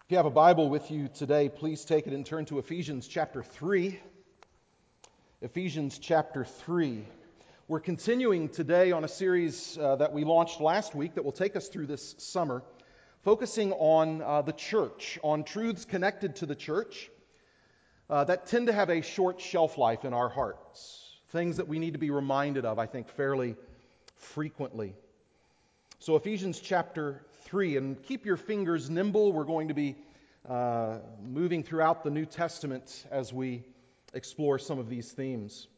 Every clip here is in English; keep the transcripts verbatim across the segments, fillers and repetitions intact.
If you have a Bible with you today, please take it and turn to Ephesians chapter three. Ephesians chapter three. We're continuing today on a series uh, that we launched last week that will take us through this summer, focusing on uh, the church, on truths connected to the church uh, that tend to have a short shelf life in our hearts. Things that we need to be reminded of, I think, fairly frequently. So Ephesians chapter three, and keep your fingers nimble. We're going to be uh, moving throughout the New Testament as we explore some of these themes.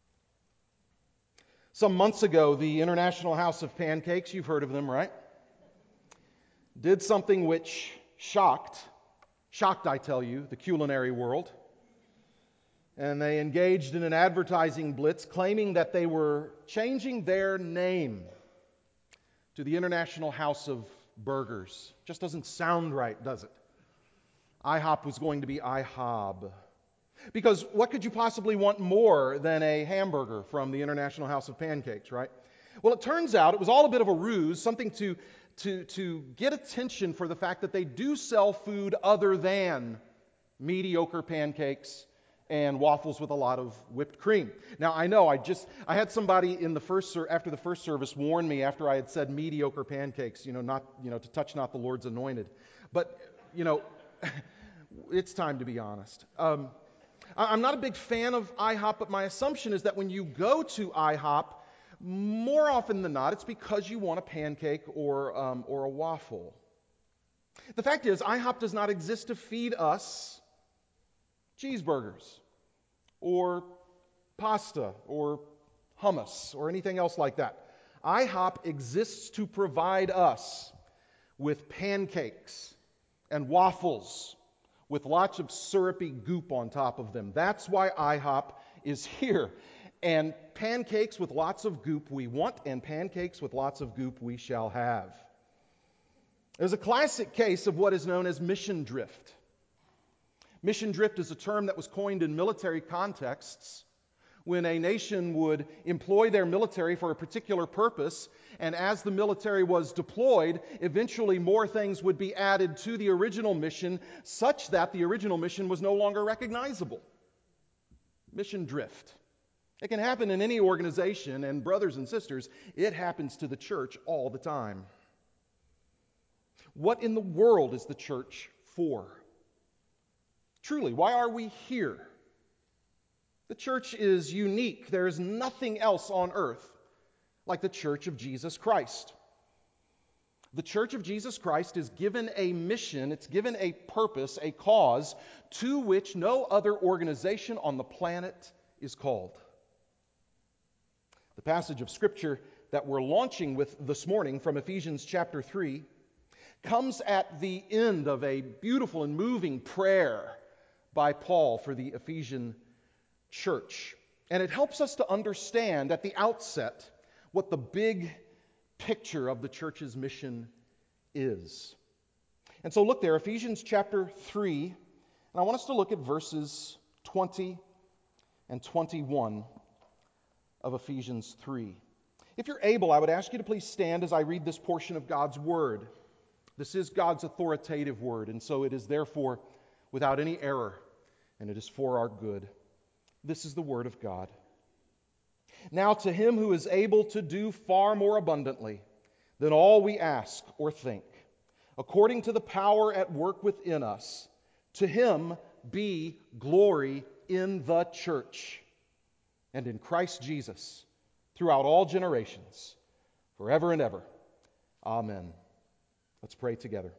Some months ago, the International House of Pancakes, you've heard of them, right? Did something which shocked, shocked, I tell you, the culinary world. And they engaged in an advertising blitz claiming that they were changing their name to the International House of Burgers. Just doesn't sound right, does it? IHOP was going to be IHOB. Because what could you possibly want more than a hamburger from the International House of Pancakes, right? Well, it turns out it was all a bit of a ruse, something to, to, to get attention for the fact that they do sell food other than mediocre pancakes and waffles with a lot of whipped cream. Now, I know I just I had somebody in the first after the first service warn me after I had said mediocre pancakes, you know, not you know to touch not the Lord's anointed. But you know, it's time to be honest. Um, I'm not a big fan of IHOP, but my assumption is that when you go to IHOP, more often than not, it's because you want a pancake or um, or a waffle. The fact is, IHOP does not exist to feed us cheeseburgers or pasta or hummus or anything else like that. IHOP exists to provide us with pancakes and waffles with lots of syrupy goop on top of them. That's why IHOP is here. And pancakes with lots of goop we want, and pancakes with lots of goop we shall have. There's a classic case of what is known as mission drift. Mission drift is a term that was coined in military contexts when a nation would employ their military for a particular purpose, and as the military was deployed, eventually more things would be added to the original mission such that the original mission was no longer recognizable. Mission drift. It can happen in any organization, and brothers and sisters, it happens to the church all the time. What in the world is the church for? Truly, why are we here? The church is unique. There is nothing else on earth like the Church of Jesus Christ. The Church of Jesus Christ is given a mission, it's given a purpose, a cause, to which no other organization on the planet is called. The passage of Scripture that we're launching with this morning from Ephesians chapter three comes at the end of a beautiful and moving prayer by Paul for the Ephesian church. And it helps us to understand at the outset what the big picture of the church's mission is. And so look there, Ephesians chapter three, and I want us to look at verses twenty and twenty-one of Ephesians three. If you're able, I would ask you to please stand as I read this portion of God's Word. This is God's authoritative Word, and so it is therefore without any error, and it is for our good. This is the Word of God. Now to Him who is able to do far more abundantly than all we ask or think, according to the power at work within us, to Him be glory in the church and in Christ Jesus throughout all generations, forever and ever. Amen. Let's pray together.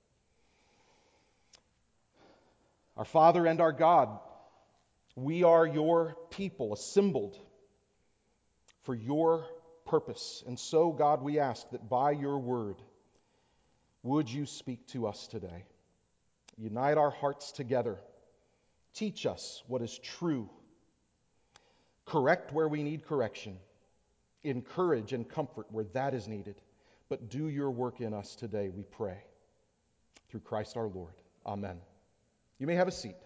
Our Father and our God, we are your people assembled for your purpose. And so, God, we ask that by your word, would you speak to us today? Unite our hearts together. Teach us what is true. Correct where we need correction. Encourage and comfort where that is needed. But do your work in us today, we pray. Through Christ our Lord. Amen. You may have a seat.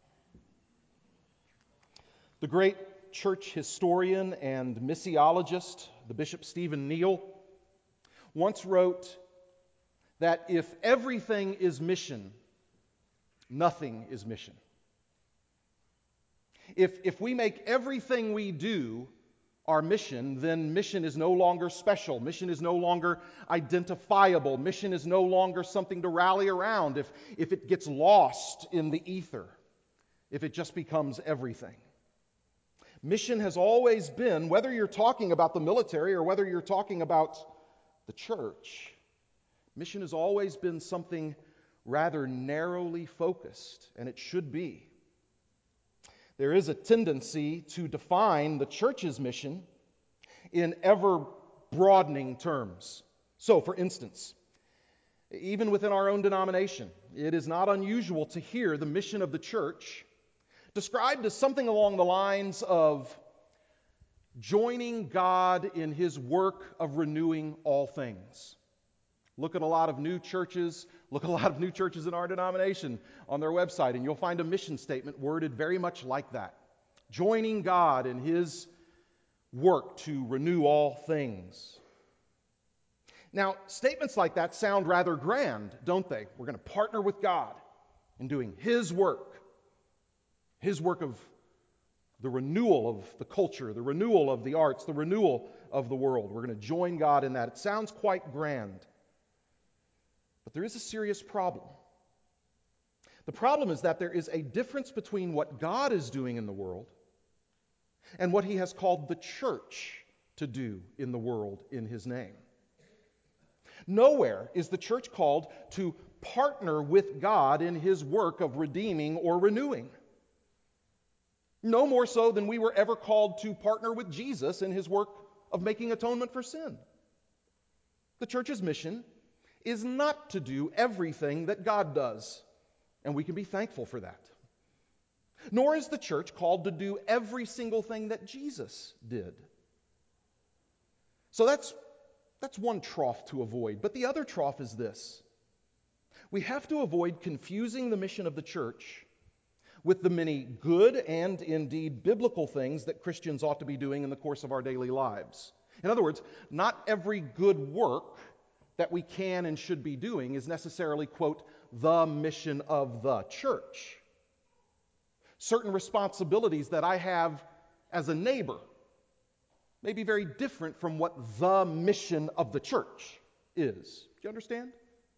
The great church historian and missiologist, the Bishop Stephen Neal, once wrote that if everything is mission, Nothing is mission. If, if we make everything we do our mission, then mission is no longer special. Mission is no longer identifiable. Mission is no longer something to rally around if, if it gets lost in the ether, if it just becomes everything. Mission has always been, whether you're talking about the military or whether you're talking about the church, mission has always been something rather narrowly focused, and it should be. There is a tendency to define the church's mission in ever-broadening terms. So, for instance, even within our own denomination, it is not unusual to hear the mission of the church described as something along the lines of joining God in His work of renewing all things. Look at a lot of new churches, look at a lot of new churches in our denomination on their website, and you'll find a mission statement worded very much like that. Joining God in His work to renew all things. Now, statements like that sound rather grand, don't they? We're going to partner with God in doing His work. His work of the renewal of the culture, the renewal of the arts, the renewal of the world. We're going to join God in that. It sounds quite grand. But there is a serious problem. The problem is that there is a difference between what God is doing in the world and what He has called the church to do in the world in His name. Nowhere is the church called to partner with God in His work of redeeming or renewing. No more so than we were ever called to partner with Jesus in His work of making atonement for sin. The church's mission is not to do everything that God does, and we can be thankful for that. Nor is the church called to do every single thing that Jesus did. So that's, that's one trough to avoid. But the other trough is this. We have to avoid confusing the mission of the church with the many good and indeed biblical things that Christians ought to be doing in the course of our daily lives. In other words, not every good work that we can and should be doing is necessarily, quote, the mission of the church. Certain responsibilities that I have as a neighbor may be very different from what the mission of the church is. Do you understand?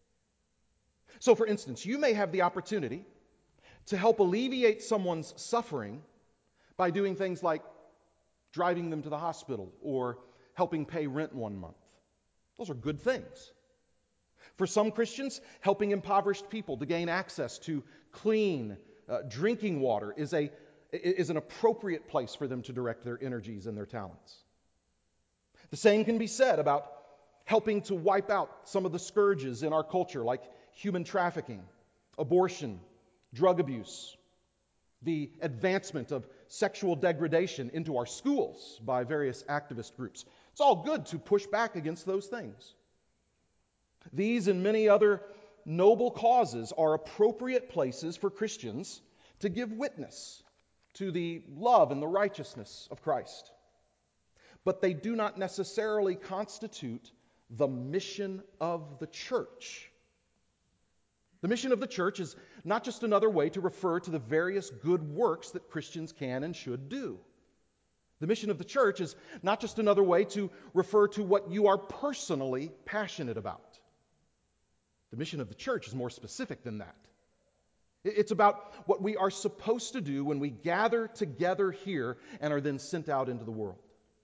So, for instance, you may have the opportunity to help alleviate someone's suffering by doing things like driving them to the hospital or helping pay rent one month. Those are good things. For some Christians, helping impoverished people to gain access to clean uh, drinking water is, a, is an appropriate place for them to direct their energies and their talents. The same can be said about helping to wipe out some of the scourges in our culture, like human trafficking, abortion, drug abuse, the advancement of sexual degradation into our schools by various activist groups. It's all good to push back against those things. These and many other noble causes are appropriate places for Christians to give witness to the love and the righteousness of Christ. But they do not necessarily constitute the mission of the church. The mission of the church is not just another way to refer to the various good works that Christians can and should do. The mission of the church is not just another way to refer to what you are personally passionate about. The mission of the church is more specific than that. It's about what we are supposed to do when we gather together here and are then sent out into the world.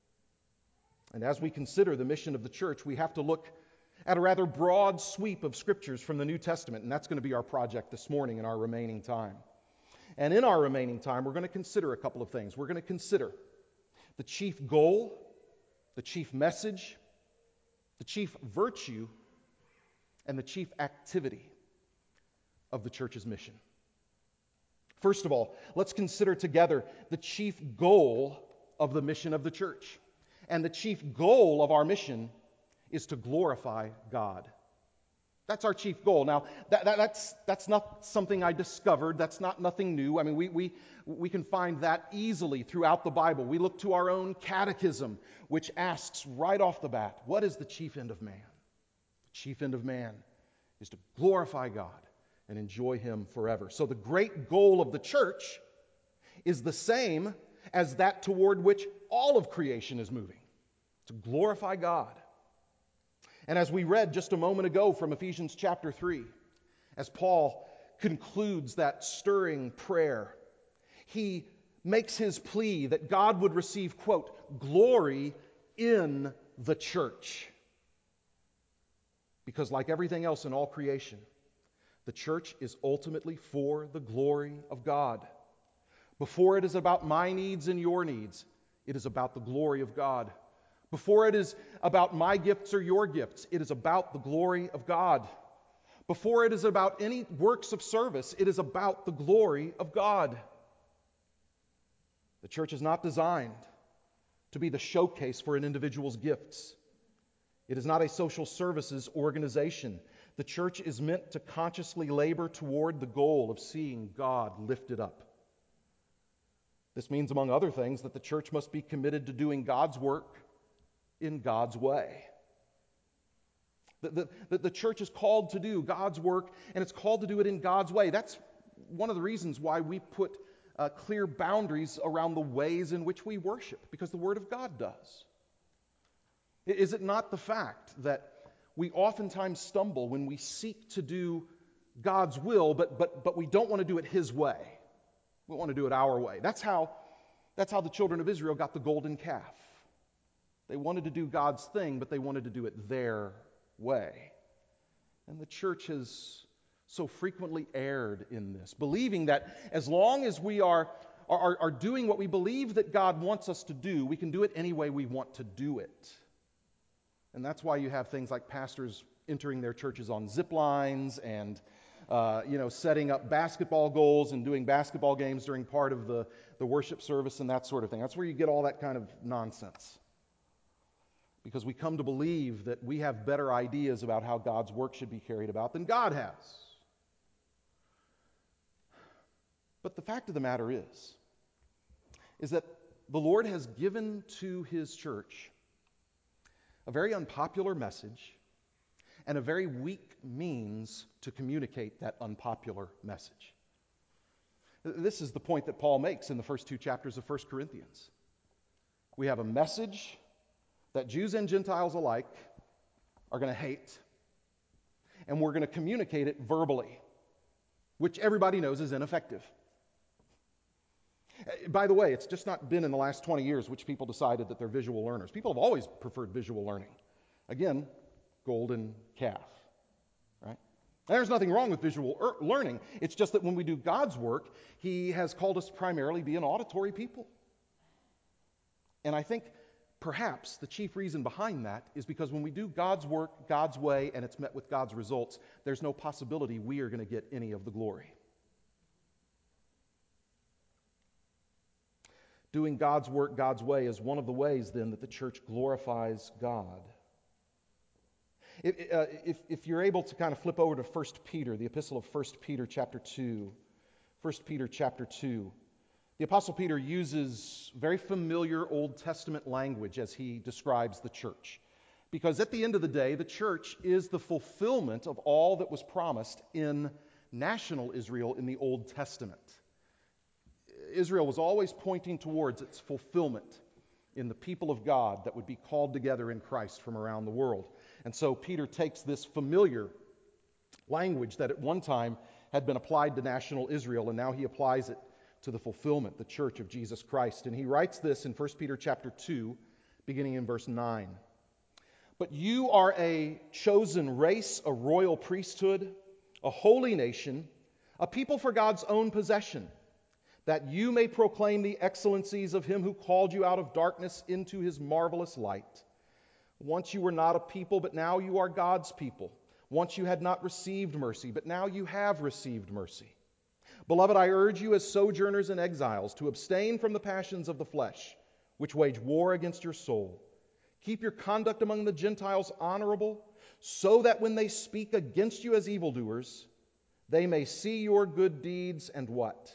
And as we consider the mission of the church, we have to look at a rather broad sweep of scriptures from the New Testament, and that's going to be our project this morning in our remaining time. And in our remaining time, we're going to consider a couple of things. We're going to consider the chief goal, the chief message, the chief virtue, and the chief activity of the church's mission. First of all, let's consider together the chief goal of the mission of the church. And the chief goal of our mission is to glorify God. That's our chief goal. Now, that, that, that's, that's not something I discovered. That's not nothing new. I mean, we, we, we can find that easily throughout the Bible. We look to our own catechism, which asks right off the bat, what is the chief end of man? The chief end of man is to glorify God and enjoy Him forever. So the great goal of the church is the same as that toward which all of creation is moving, to glorify God. And as we read just a moment ago from Ephesians chapter three, as Paul concludes that stirring prayer, he makes his plea that God would receive, quote, glory in the church. Because like everything else in all creation, the church is ultimately for the glory of God. Before it is about my needs and your needs, it is about the glory of God. Before it is about my gifts or your gifts, it is about the glory of God. Before it is about any works of service, it is about the glory of God. The church is not designed to be the showcase for an individual's gifts. It is not a social services organization. The church is meant to consciously labor toward the goal of seeing God lifted up. This means, among other things, that the church must be committed to doing God's work in God's way. The, the, the church is called to do God's work, and it's called to do it in God's way. That's one of the reasons why we put uh, clear boundaries around the ways in which we worship, because the Word of God does. Is it not the fact that we oftentimes stumble when we seek to do God's will, but, but, but we don't want to do it His way? We want to do it our way. That's how, that's how the children of Israel got the golden calf. They wanted to do God's thing, but they wanted to do it their way. And the church has so frequently erred in this, believing that as long as we are, are, are doing what we believe that God wants us to do, we can do it any way we want to do it. And that's why you have things like pastors entering their churches on zip lines and uh, you know, setting up basketball goals and doing basketball games during part of the, the worship service and that sort of thing. That's where you get all that kind of nonsense. Because we come to believe that we have better ideas about how God's work should be carried about than God has. But the fact of the matter is, is that the Lord has given to His church a very unpopular message and a very weak means to communicate that unpopular message. This is the point that Paul makes in the first two chapters of First Corinthians. We have a message that Jews and Gentiles alike are going to hate, and we're going to communicate it verbally, which everybody knows is ineffective. By the way, it's just not been in the last twenty years which people decided that they're visual learners. People have always preferred visual learning. Again, golden calf, right? And there's nothing wrong with visual er- learning. It's just that when we do God's work, He has called us to primarily be an auditory people. And I think perhaps the chief reason behind that is because when we do God's work God's way and it's met with God's results, there's no possibility we are going to get any of the glory. Doing God's work God's way is one of the ways, then, that the church glorifies God. If, uh, if, if you're able to kind of flip over to First Peter, the epistle of First Peter chapter two. First Peter chapter two. The Apostle Peter uses very familiar Old Testament language as he describes the church. Because at the end of the day, the church is the fulfillment of all that was promised in national Israel in the Old Testament. Israel was always pointing towards its fulfillment in the people of God that would be called together in Christ from around the world. And so Peter takes this familiar language that at one time had been applied to national Israel, and now he applies it to the fulfillment, the church of Jesus Christ. And he writes this in First Peter chapter two, beginning in verse nine. But you are a chosen race, a royal priesthood, a holy nation, a people for God's own possession, that you may proclaim the excellencies of Him who called you out of darkness into His marvelous light. Once you were not a people, but now you are God's people. Once you had not received mercy, but now you have received mercy. Beloved, I urge you as sojourners and exiles to abstain from the passions of the flesh, which wage war against your soul. Keep your conduct among the Gentiles honorable, so that when they speak against you as evildoers, they may see your good deeds and what?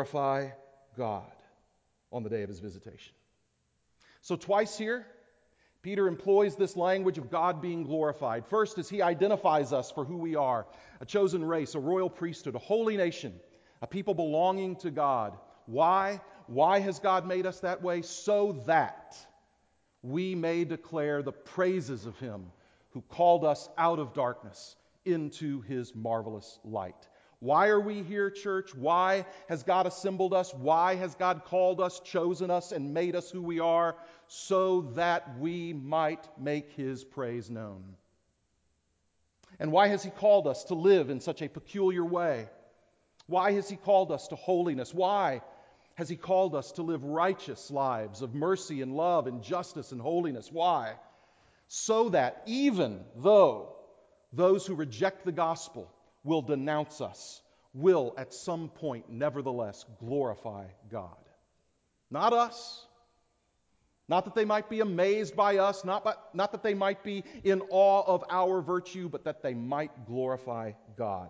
Glorify God on the day of His visitation. So twice here, Peter employs this language of God being glorified. First, as he identifies us for who we are, a chosen race, a royal priesthood, a holy nation, a people belonging to God. Why? Why has God made us that way? So that we may declare the praises of him who called us out of darkness into his marvelous light. Why are we here, church? Why has God assembled us? Why has God called us, chosen us, and made us who we are? So that we might make his praise known. And why has he called us to live in such a peculiar way? Why has he called us to holiness? Why has he called us to live righteous lives of mercy and love and justice and holiness? Why? So that even though those who reject the gospel will denounce us, will at some point nevertheless glorify God. Not us. Not that they might be amazed by us, not, by, not that they might be in awe of our virtue, but that they might glorify God.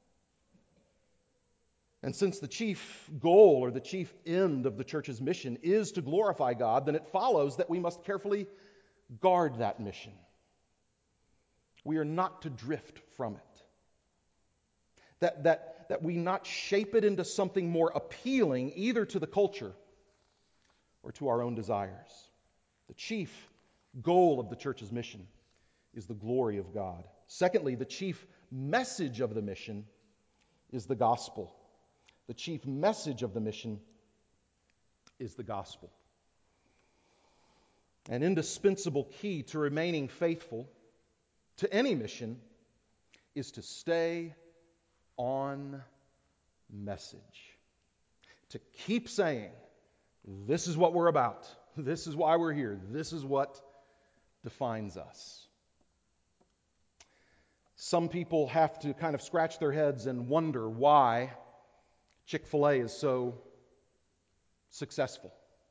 And since the chief goal or the chief end of the church's mission is to glorify God, then it follows that we must carefully guard that mission. We are not to drift from it. That, that, that we not shape it into something more appealing either to the culture or to our own desires. The chief goal of the church's mission is the glory of God. Secondly, the chief message of the mission is the gospel. The chief message of the mission is the gospel. An indispensable key to remaining faithful to any mission is to stay on message. To keep saying, this is what we're about. This is why we're here. This is what defines us. Some people have to kind of scratch their heads and wonder why Chick-fil-A is so successful.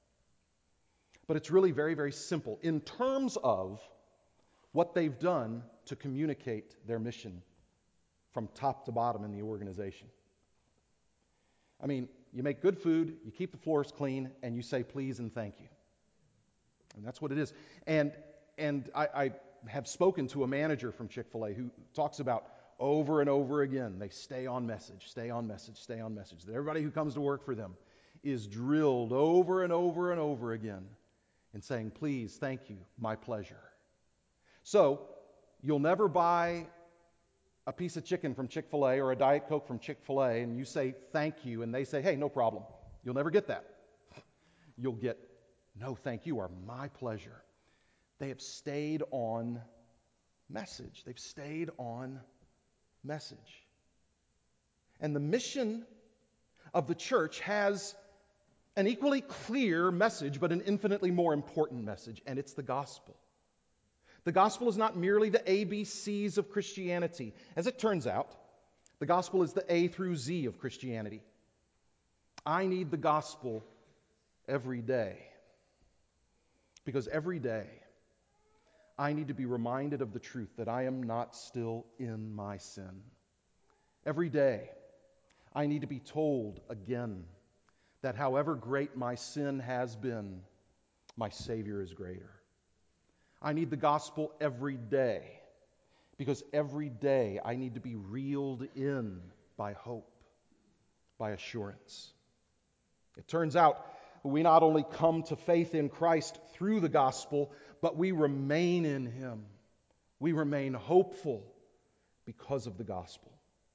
But it's really very, very simple in terms of what they've done to communicate their mission from top to bottom in the organization. I mean, you make good food, you keep the floors clean, and you say please and thank you. And that's what it is. And and I, I have spoken to a manager from Chick-fil-A who talks about over and over again, they stay on message, stay on message, stay on message. That everybody who comes to work for them is drilled over and over and over again in saying, please, thank you, my pleasure. So, you'll never buy a piece of chicken from Chick-fil-A or a Diet Coke from Chick-fil-A and you say thank you and they say, hey, no problem. You'll never get that. You'll get, no, thank you, or my pleasure. They have stayed on message. They've stayed on message. And the mission of the church has an equally clear message, but an infinitely more important message, and it's the gospel. The gospel is not merely the A B Cs of Christianity. As it turns out, the gospel is the A through Z of Christianity. I need the gospel every day. Because every day, I need to be reminded of the truth that I am not still in my sin. Every day, I need to be told again that however great my sin has been, my Savior is greater. I need the gospel every day because every day I need to be reeled in by hope, by assurance. It turns out we not only come to faith in Christ through the gospel, but we remain in Him. We remain hopeful because of the gospel.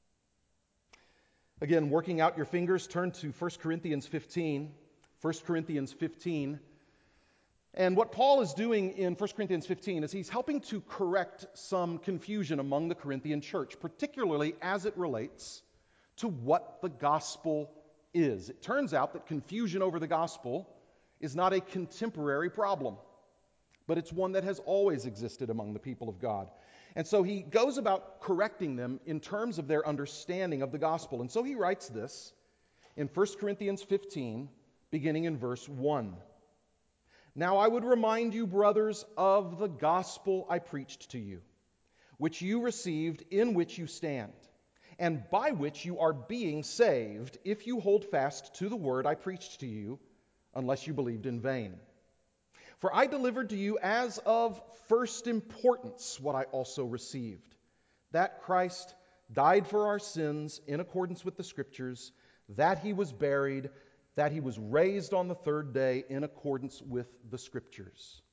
Again, working out your fingers, turn to First Corinthians fifteen. First Corinthians fifteen. And what Paul is doing in First Corinthians fifteen is he's helping to correct some confusion among the Corinthian church, particularly as it relates to what the gospel is. It turns out that confusion over the gospel is not a contemporary problem, but it's one that has always existed among the people of God. And so he goes about correcting them in terms of their understanding of the gospel. And so he writes this in First Corinthians fifteen, beginning in verse one. Now I would remind you, brothers, of the gospel I preached to you, which you received, in which you stand, and by which you are being saved, if you hold fast to the word I preached to you, unless you believed in vain. For I delivered to you as of first importance what I also received, that Christ died for our sins in accordance with the Scriptures, that he was buried, that he was raised on the third day in accordance with the Scriptures.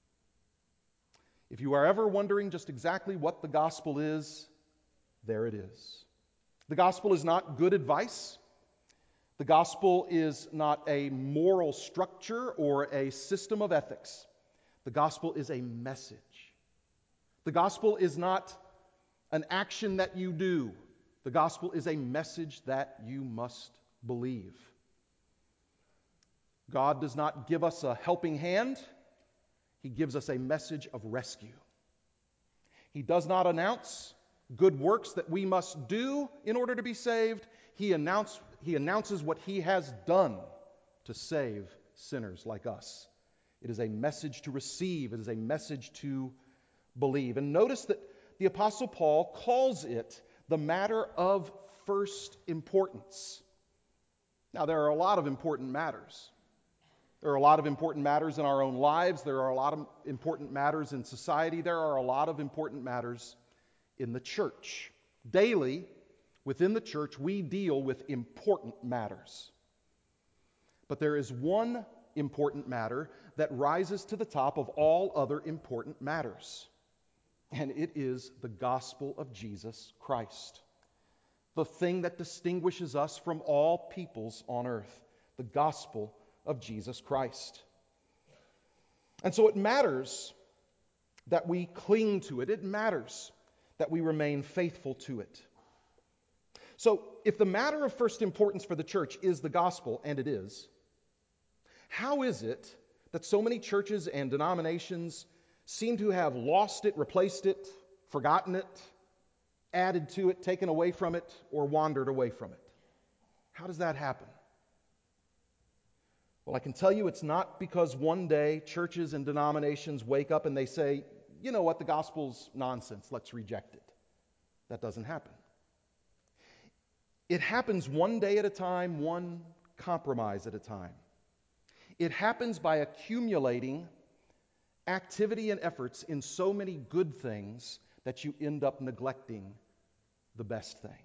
If you are ever wondering just exactly what the gospel is, there it is. The gospel is not good advice. The gospel is not a moral structure or a system of ethics. The gospel is a message. The gospel is not an action that you do. The gospel is a message that you must believe. God does not give us a helping hand. He gives us a message of rescue. He does not announce good works that we must do in order to be saved. He, announce, he announces what he has done to save sinners like us. It is a message to receive. It is a message to believe. And notice that the Apostle Paul calls it the matter of first importance. Now, there are a lot of important matters. There are a lot of important matters in our own lives. There are a lot of important matters in society. There are a lot of important matters in the church. Daily, within the church, we deal with important matters. But there is one important matter that rises to the top of all other important matters. And it is the gospel of Jesus Christ. The thing that distinguishes us from all peoples on earth. The gospel of Jesus Christ. And so it matters that we cling to it. It matters that we remain faithful to it. So, if the matter of first importance for the church is the gospel, and it is, how is it that so many churches and denominations seem to have lost it, replaced it, forgotten it, added to it, taken away from it, or wandered away from it? How does that happen? Well, I can tell you it's not because one day churches and denominations wake up and they say, you know what, the gospel's nonsense, let's reject it. That doesn't happen. It happens one day at a time, one compromise at a time. It happens by accumulating activity and efforts in so many good things that you end up neglecting the best thing.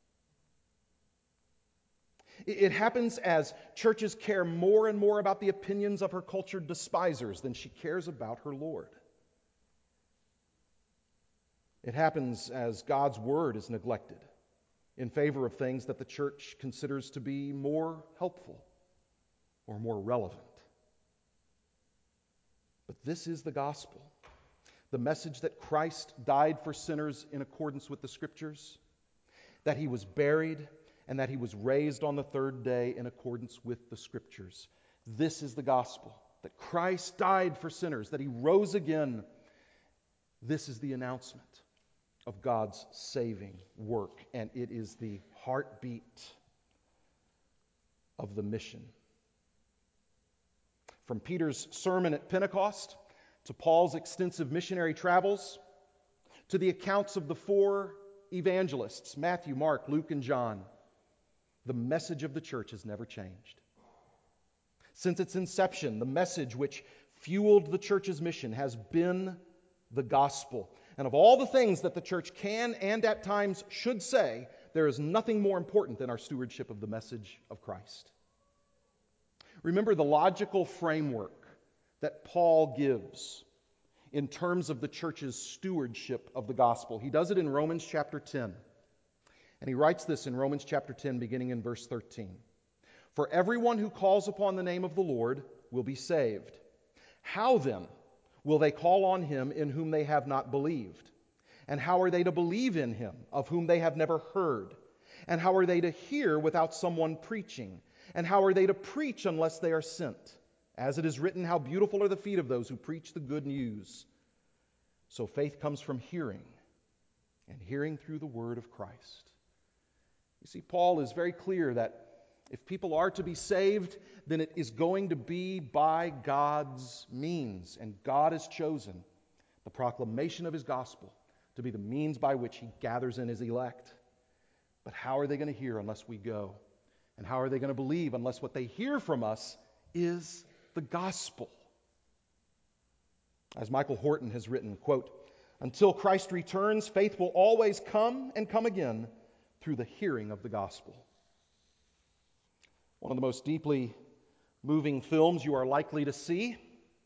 It happens as churches care more and more about the opinions of her cultured despisers than she cares about her Lord. It happens as God's word is neglected in favor of things that the church considers to be more helpful or more relevant. But this is the gospel, the message that Christ died for sinners in accordance with the Scriptures, that he was buried, and that he was raised on the third day in accordance with the Scriptures. This is the gospel, that Christ died for sinners, that he rose again. This is the announcement of God's saving work, and it is the heartbeat of the mission. From Peter's sermon at Pentecost, to Paul's extensive missionary travels, to the accounts of the four evangelists, Matthew, Mark, Luke, and John, the message of the church has never changed. Since its inception, the message which fueled the church's mission has been the gospel. And of all the things that the church can and at times should say, there is nothing more important than our stewardship of the message of Christ. Remember the logical framework that Paul gives in terms of the church's stewardship of the gospel. He does it in Romans chapter ten. And he writes this in Romans chapter ten, beginning in verse thirteen. For everyone who calls upon the name of the Lord will be saved. How then will they call on him in whom they have not believed? And how are they to believe in him of whom they have never heard? And how are they to hear without someone preaching? And how are they to preach unless they are sent? As it is written, how beautiful are the feet of those who preach the good news. So faith comes from hearing, and hearing through the word of Christ. You see, Paul is very clear that if people are to be saved, then it is going to be by God's means. And God has chosen the proclamation of his gospel to be the means by which he gathers in his elect. But how are they going to hear unless we go? And how are they going to believe unless what they hear from us is the gospel? As Michael Horton has written, quote, "Until Christ returns, faith will always come and come again through the hearing of the gospel." One of the most deeply moving films you are likely to see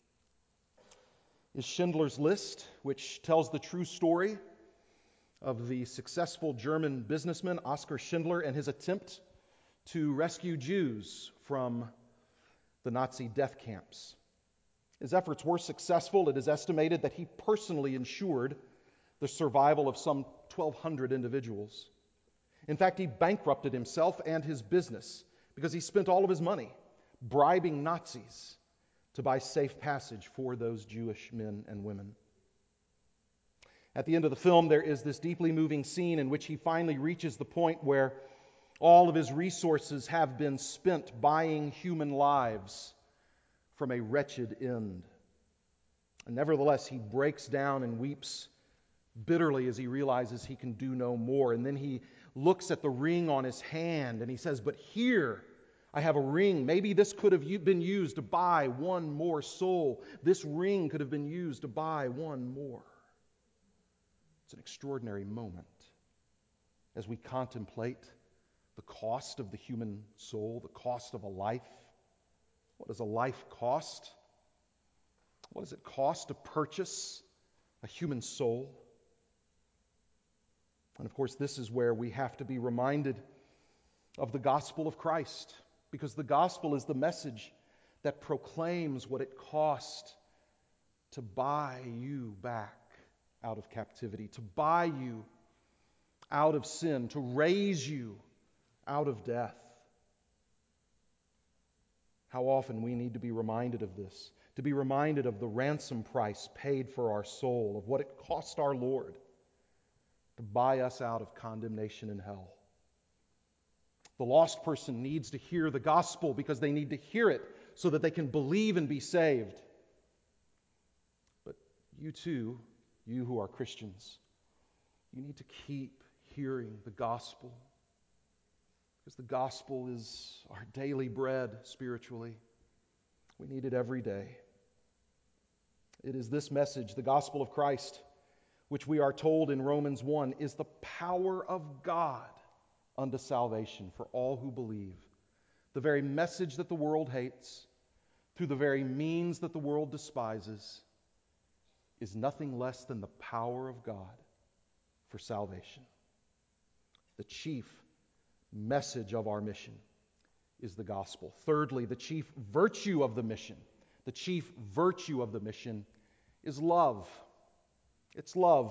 is Schindler's List, which tells the true story of the successful German businessman Oskar Schindler and his attempt to rescue Jews from the Nazi death camps. His efforts were successful. It is estimated that he personally ensured the survival of some twelve hundred individuals. In fact, he bankrupted himself and his business because he spent all of his money bribing Nazis to buy safe passage for those Jewish men and women. At the end of the film, there is this deeply moving scene in which he finally reaches the point where all of his resources have been spent buying human lives from a wretched end. And nevertheless, he breaks down and weeps bitterly as he realizes he can do no more. And then he looks at the ring on his hand and he says, "But here I have a ring. Maybe this could have been used to buy one more soul. This ring could have been used to buy one more." It's an extraordinary moment as we contemplate the cost of the human soul, the cost of a life. What does a life cost? What does it cost to purchase a human soul? And of course, this is where we have to be reminded of the gospel of Christ, because the gospel is the message that proclaims what it cost to buy you back out of captivity, to buy you out of sin, to raise you out of death. How often we need to be reminded of this, to be reminded of the ransom price paid for our soul, of what it cost our Lord to buy us out of condemnation and hell. The lost person needs to hear the gospel because they need to hear it so that they can believe and be saved. But you too, you who are Christians, you need to keep hearing the gospel, because the gospel is our daily bread spiritually. We need it every day. It is this message, the gospel of Christ, which we are told in Romans one is the power of God unto salvation for all who believe. The very message that the world hates, through the very means that the world despises, is nothing less than the power of God for salvation. The chief message of our mission is the gospel. Thirdly, the chief virtue of the mission, the chief virtue of the mission is love. It's love.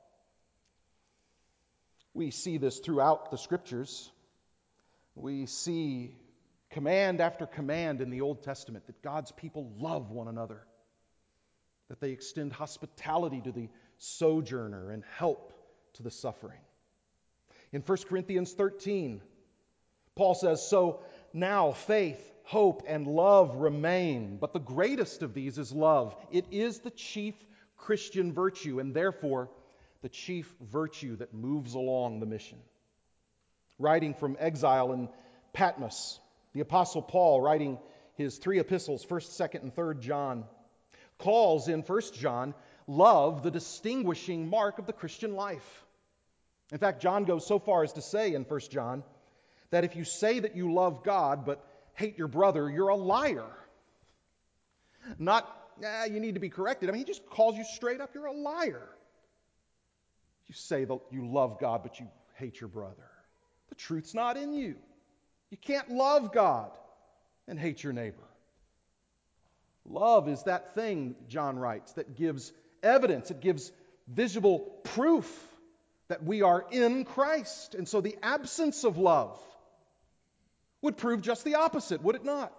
We see this throughout the Scriptures. We see command after command in the Old Testament that God's people love one another, that they extend hospitality to the sojourner and help to the suffering. In First Corinthians thirteen, Paul says, "So now faith, hope, and love remain, but the greatest of these is love. It is the chief Christian virtue, and therefore the chief virtue that moves along the mission." Writing from exile in Patmos, the Apostle Paul, writing his three epistles, First, Second, and Third John, calls in First John love the distinguishing mark of the Christian life. In fact, John goes so far as to say in First John that if you say that you love God but hate your brother, you're a liar. Not, ah, you need to be corrected. I mean, he just calls you straight up, you're a liar. You say that you love God but you hate your brother. The truth's not in you. You can't love God and hate your neighbor. Love is that thing, John writes, that gives evidence, it gives visible proof that we are in Christ. And so the absence of love would prove just the opposite, would it not?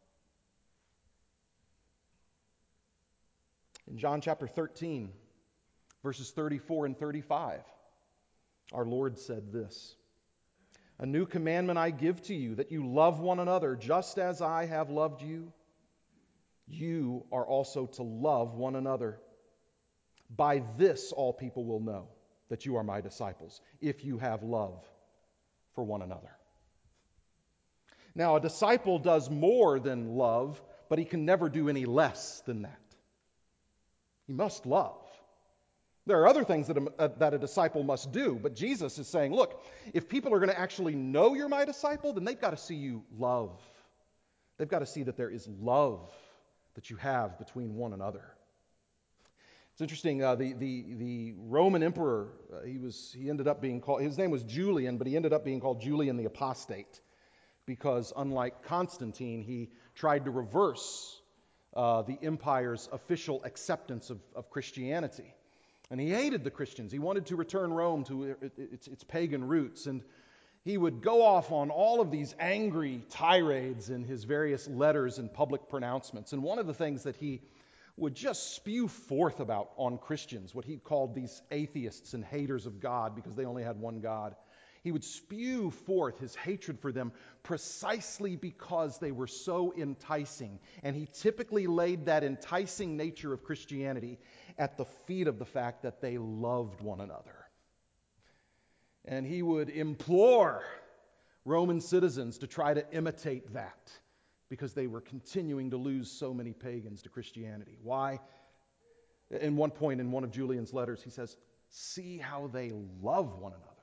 In John chapter thirteen, verses thirty-four and thirty-five, our Lord said this, "A new commandment I give to you, that you love one another just as I have loved you. You are also to love one another. By this all people will know that you are my disciples, if you have love for one another." Now, a disciple does more than love, but he can never do any less than that. He must love. There are other things that a, that a disciple must do, but Jesus is saying, look, if people are going to actually know you're my disciple, then they've got to see you love. They've got to see that there is love that you have between one another. It's interesting, uh, the, the, the Roman emperor, uh, he, was, he ended up being called, his name was Julian, but he ended up being called Julian the Apostate, because unlike Constantine, he tried to reverse uh, the empire's official acceptance of, of Christianity. And he hated the Christians. He wanted to return Rome to its, its pagan roots. And he would go off on all of these angry tirades in his various letters and public pronouncements. And one of the things that he would just spew forth about on Christians, what he called these atheists and haters of God because they only had one God, he would spew forth his hatred for them precisely because they were so enticing. And he typically laid that enticing nature of Christianity at the feet of the fact that they loved one another. And he would implore Roman citizens to try to imitate that because they were continuing to lose so many pagans to Christianity. Why? In one point in one of Julian's letters, he says, "See how they love one another."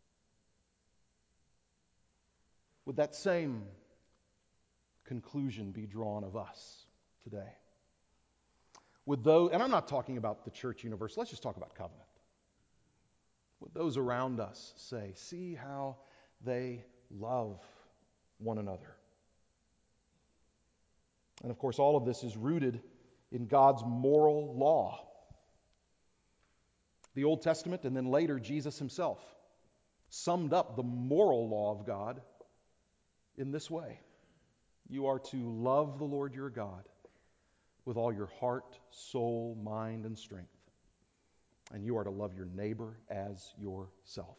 Would that same conclusion be drawn of us today? Would those, and I'm not talking about the church universe, let's just talk about covenant. Would those around us say, "See how they love one another"? And of course, all of this is rooted in God's moral law. The Old Testament, and then later Jesus himself, summed up the moral law of God in this way. You are to love the Lord your God with all your heart, soul, mind, and strength. And you are to love your neighbor as yourself.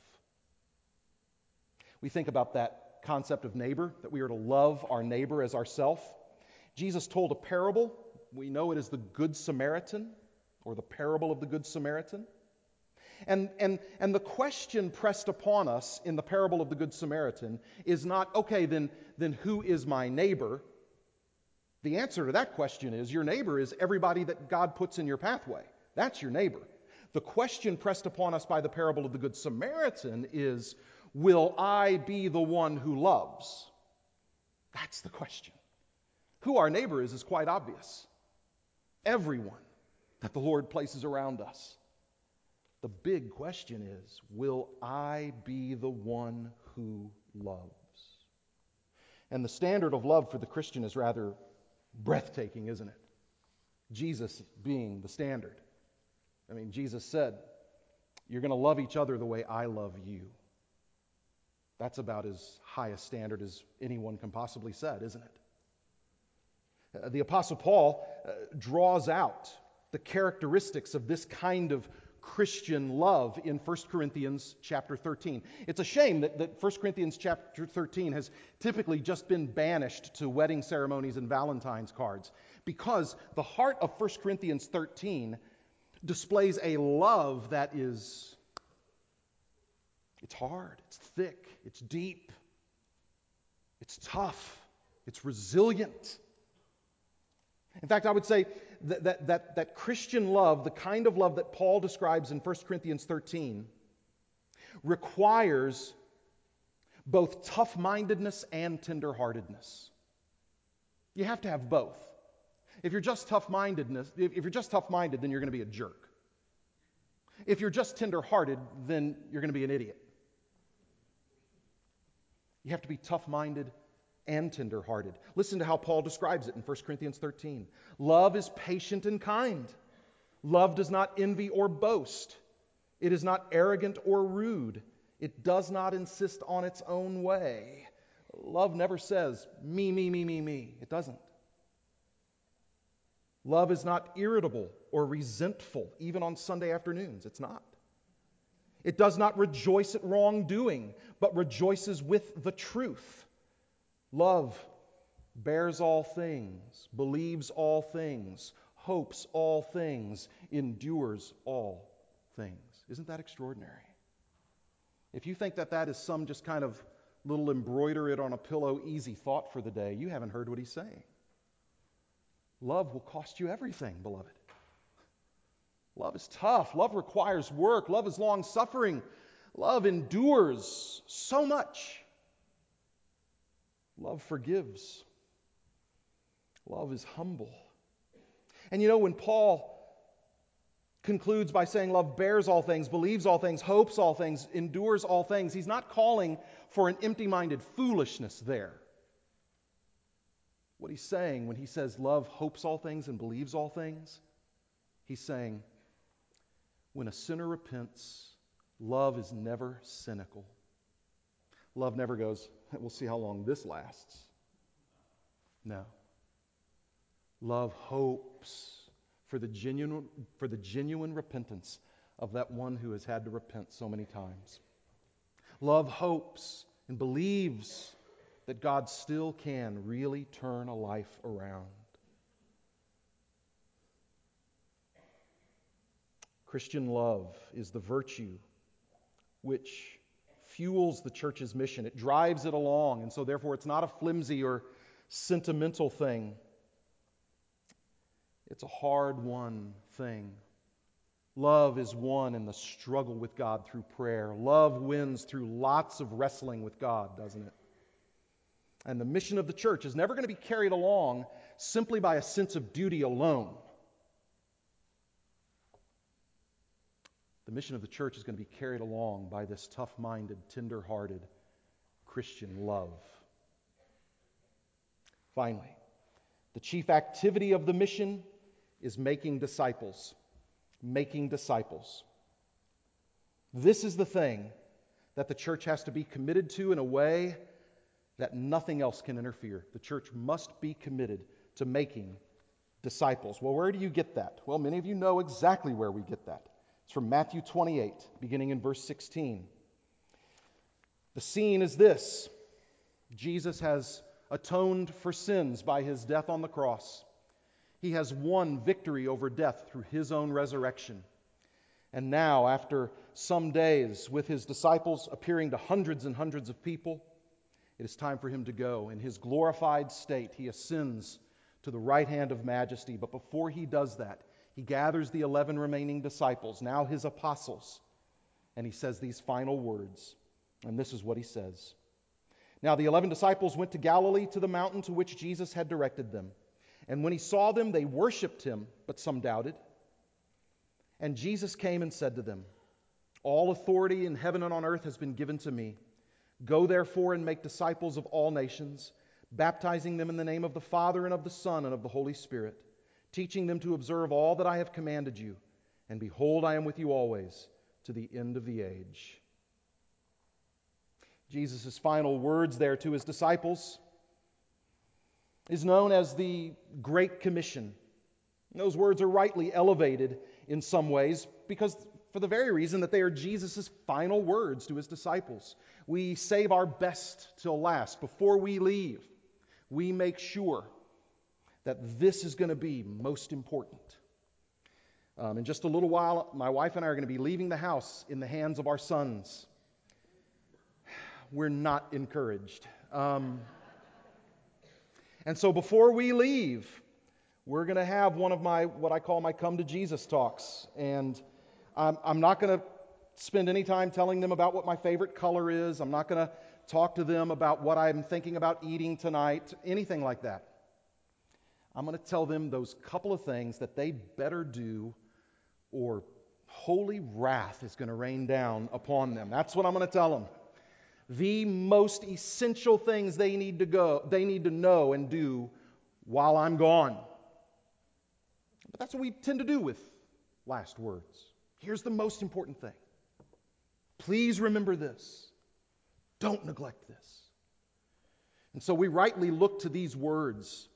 We think about that concept of neighbor, that we are to love our neighbor as ourself. Jesus told a parable. We know it as the Good Samaritan, or the parable of the Good Samaritan. And, and, and the question pressed upon us in the parable of the Good Samaritan is not, okay, then, then who is my neighbor? The answer to that question is, your neighbor is everybody that God puts in your pathway. That's your neighbor. The question pressed upon us by the parable of the Good Samaritan is, will I be the one who loves? That's the question. Who our neighbor is is quite obvious. Everyone that the Lord places around us. The big question is, will I be the one who loves? And the standard of love for the Christian is rather breathtaking, isn't it? Jesus being the standard. I mean, Jesus said, you're going to love each other the way I love you. That's about as high a standard as anyone can possibly set, isn't it? Uh, the Apostle Paul uh, draws out the characteristics of this kind of Christian love in First Corinthians chapter thirteen. It's a shame that, that First Corinthians chapter thirteen has typically just been banished to wedding ceremonies and Valentine's cards, because the heart of First Corinthians thirteen displays a love that is, it's hard, it's thick, it's deep, it's tough, it's resilient. In fact, I would say that, that, that, that Christian love, the kind of love that Paul describes in First Corinthians thirteen, requires both tough-mindedness and tender-heartedness. You have to have both. If you're just tough-mindedness, if you're just tough-minded, then you're going to be a jerk. If you're just tender-hearted, then you're going to be an idiot. You have to be tough-minded and tender-hearted. Listen to how Paul describes it in First Corinthians thirteen. Love is patient and kind. Love does not envy or boast. It is not arrogant or rude. It does not insist on its own way. Love never says, me, me, me, me, me. It doesn't. Love is not irritable or resentful, even on Sunday afternoons. It's not. It does not rejoice at wrongdoing, but rejoices with the truth. Love bears all things, believes all things, hopes all things, endures all things. Isn't that extraordinary? If you think that that is some just kind of little embroider it on a pillow easy thought for the day, you haven't heard what he's saying. Love will cost you everything, beloved. Love is tough. Love requires work. Love is long-suffering. Love endures so much. Love forgives. Love is humble. And you know, when Paul concludes by saying love bears all things, believes all things, hopes all things, endures all things, he's not calling for an empty-minded foolishness there. What he's saying when he says love hopes all things and believes all things, he's saying when a sinner repents, love is never cynical. Love never goes, we'll see how long this lasts. No. Love hopes for the genuine, for the genuine repentance of that one who has had to repent so many times. Love hopes and believes that God still can really turn a life around. Christian love is the virtue which fuels the church's mission. It drives it along, and so therefore it's not a flimsy or sentimental thing. It's a hard-won thing. Love is won in the struggle with God through prayer. Love wins through lots of wrestling with God, doesn't it? And the mission of the church is never going to be carried along simply by a sense of duty alone. The mission of the church is going to be carried along by this tough-minded, tender-hearted Christian love. Finally, the chief activity of the mission is making disciples. Making disciples. This is the thing that the church has to be committed to in a way that nothing else can interfere. The church must be committed to making disciples. Well, where do you get that? Well, many of you know exactly where we get that. It's from Matthew twenty-eight, beginning in verse sixteen. The scene is this. Jesus has atoned for sins by his death on the cross. He has won victory over death through his own resurrection. And now, after some days with his disciples appearing to hundreds and hundreds of people, it is time for him to go. In his glorified state, he ascends to the right hand of majesty. But before he does that, he gathers the eleven remaining disciples, now his apostles, and he says these final words. And this is what he says. Now the eleven disciples went to Galilee, to the mountain to which Jesus had directed them. And when he saw them, they worshipped him, but some doubted. And Jesus came and said to them, all authority in heaven and on earth has been given to me. Go therefore and make disciples of all nations, baptizing them in the name of the Father and of the Son and of the Holy Spirit, teaching them to observe all that I have commanded you. And behold, I am with you always to the end of the age. Jesus' final words there to his disciples is known as the Great Commission. And those words are rightly elevated in some ways because for the very reason that they are Jesus' final words to his disciples. We save our best till last. Before we leave, we make sure that this is going to be most important. Um, in just a little while, my wife and I are going to be leaving the house in the hands of our sons. We're not encouraged. Um, and so before we leave, we're going to have one of my, what I call my Come to Jesus talks. And I'm, I'm not going to spend any time telling them about what my favorite color is. I'm not going to talk to them about what I'm thinking about eating tonight, anything like that. I'm going to tell them those couple of things that they better do or holy wrath is going to rain down upon them. That's what I'm going to tell them. The most essential things they need to go, they need to know and do while I'm gone. But that's what we tend to do with last words. Here's the most important thing. Please remember this. Don't neglect this. And so we rightly look to these words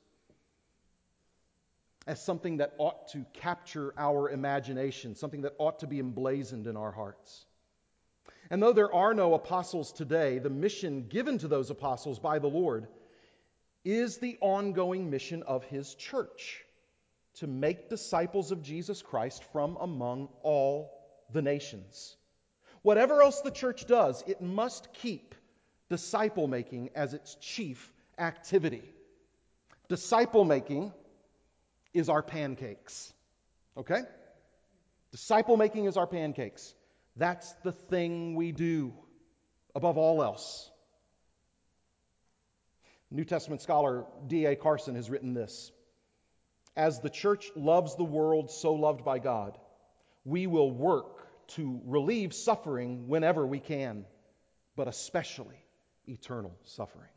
as something that ought to capture our imagination, something that ought to be emblazoned in our hearts. And though there are no apostles today, the mission given to those apostles by the Lord is the ongoing mission of his church, to make disciples of Jesus Christ from among all the nations. Whatever else the church does, it must keep disciple-making as its chief activity. Disciple-making is our pancakes. Okay? Disciple making is our pancakes. That's the thing we do above all else. New Testament scholar D A Carson has written this: as the church loves the world so loved by God, we will work to relieve suffering whenever we can, but especially eternal suffering.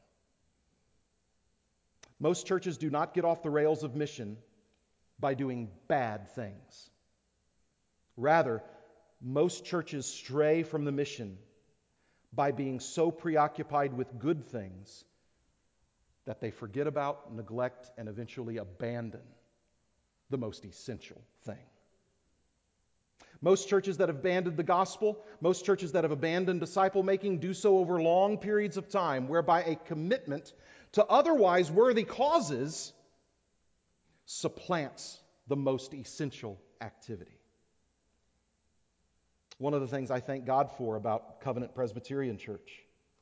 Most churches do not get off the rails of mission by doing bad things. Rather, most churches stray from the mission by being so preoccupied with good things that they forget about, neglect, and eventually abandon the most essential thing. Most churches that have abandoned the gospel, most churches that have abandoned disciple making, do so over long periods of time, whereby a commitment to otherwise worthy causes supplants the most essential activity. One of the things I thank God for about Covenant Presbyterian Church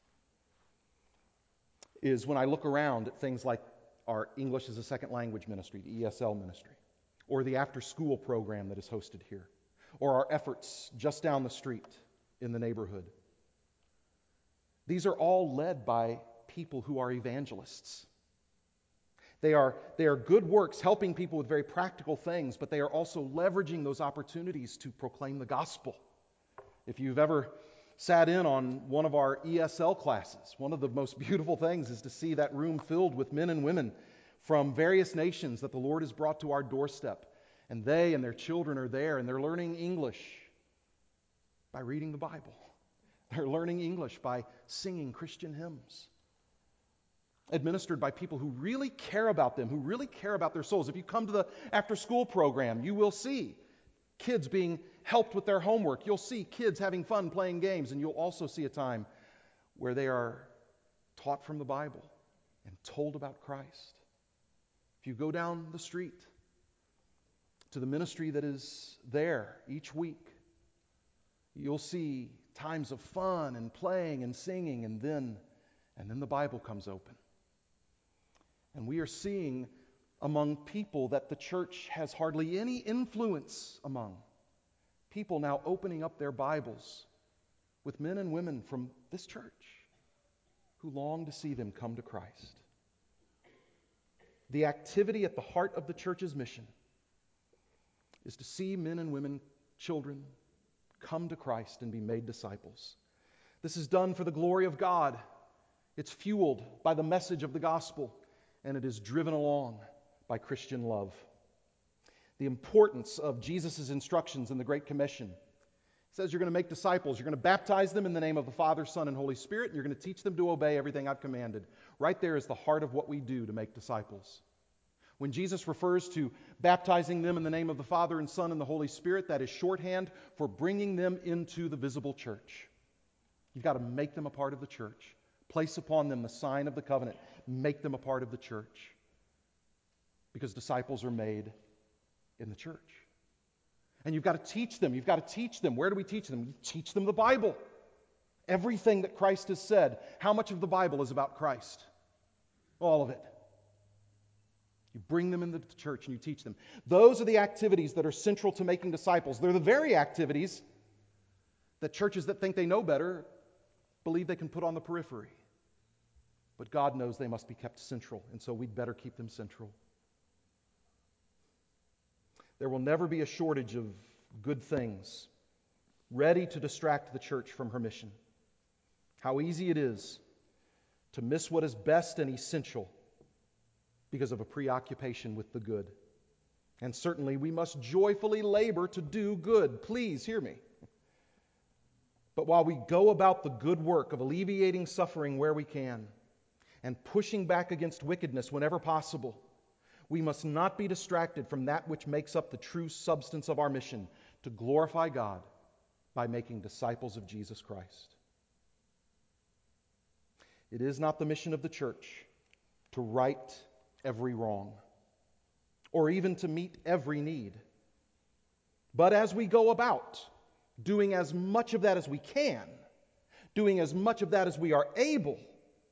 is when I look around at things like our English as a Second Language ministry, the E S L ministry, or the after-school program that is hosted here, or our efforts just down the street in the neighborhood. These are all led by people who are evangelists. They are, they are good works helping people with very practical things, but they are also leveraging those opportunities to proclaim the gospel. If you've ever sat in on one of our E S L classes, one of the most beautiful things is to see that room filled with men and women from various nations that the Lord has brought to our doorstep. And they and their children are there, and they're learning English by reading the Bible. They're learning English by singing Christian hymns, administered by people who really care about them, who really care about their souls. If you come to the after-school program, you will see kids being helped with their homework. You'll see kids having fun playing games, and you'll also see a time where they are taught from the Bible and told about Christ. If you go down the street to the ministry that is there each week, you'll see times of fun and playing and singing, and then and then the Bible comes open. And we are seeing among people that the church has hardly any influence among, people now opening up their Bibles with men and women from this church who long to see them come to Christ. The activity at the heart of the church's mission is to see men and women, children, come to Christ and be made disciples. This is done for the glory of God. It's fueled by the message of the gospel, and it is driven along by Christian love. The importance of Jesus' instructions in the Great Commission. It says you're going to make disciples. You're going to baptize them in the name of the Father, Son, and Holy Spirit, and you're going to teach them to obey everything I've commanded. Right there is the heart of what we do to make disciples. When Jesus refers to baptizing them in the name of the Father and Son and the Holy Spirit, that is shorthand for bringing them into the visible church. You've got to make them a part of the church. Place upon them the sign of the covenant. Make them a part of the church. Because disciples are made in the church. And you've got to teach them. You've got to teach them. Where do we teach them? You teach them the Bible. Everything that Christ has said. How much of the Bible is about Christ? All of it. You bring them into the church and you teach them. Those are the activities that are central to making disciples. They're the very activities that churches that think they know better believe they can put on the periphery. But God knows they must be kept central, and so we'd better keep them central. There will never be a shortage of good things ready to distract the church from her mission. How easy it is to miss what is best and essential because of a preoccupation with the good. And certainly we must joyfully labor to do good. Please hear me. But while we go about the good work of alleviating suffering where we can and pushing back against wickedness whenever possible, we must not be distracted from that which makes up the true substance of our mission, to glorify God by making disciples of Jesus Christ. It is not the mission of the church to right every wrong or even to meet every need. But as we go about doing as much of that as we can, doing as much of that as we are able,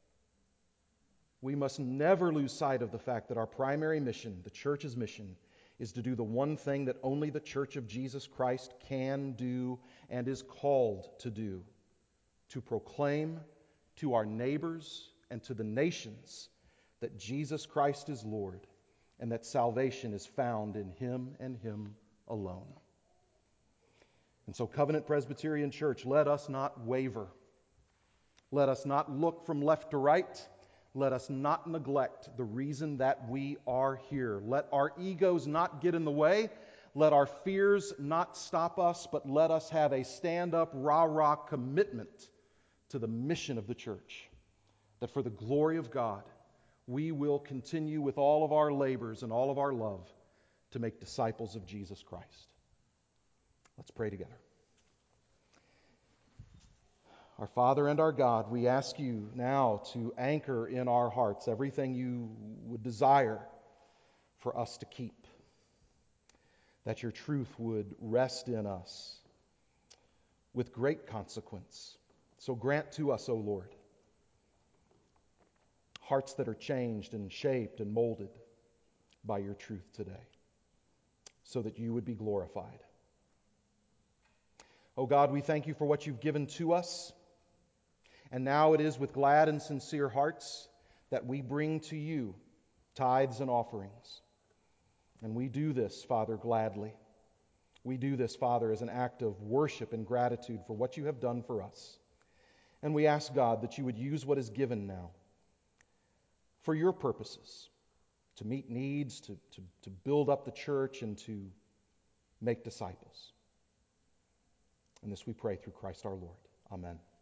we must never lose sight of the fact that our primary mission, the church's mission, is to do the one thing that only the Church of Jesus Christ can do and is called to do, to proclaim to our neighbors and to the nations that Jesus Christ is Lord and that salvation is found in Him and Him alone. And so, Covenant Presbyterian Church, let us not waver. Let us not look from left to right. Let us not neglect the reason that we are here. Let our egos not get in the way. Let our fears not stop us, but let us have a stand-up, rah-rah commitment to the mission of the church, that for the glory of God, we will continue with all of our labors and all of our love to make disciples of Jesus Christ. Let's pray together. Our Father and our God, we ask you now to anchor in our hearts everything you would desire for us to keep, that your truth would rest in us with great consequence. So grant to us, O Lord, hearts that are changed and shaped and molded by your truth today, so that you would be glorified. O God, we thank you for what you've given to us. And now it is with glad and sincere hearts that we bring to you tithes and offerings. And we do this, Father, gladly. We do this, Father, as an act of worship and gratitude for what you have done for us. And we ask, God, that you would use what is given now for your purposes, to meet needs, to, to, to build up the church, and to make disciples. And this we pray through Christ our Lord. Amen.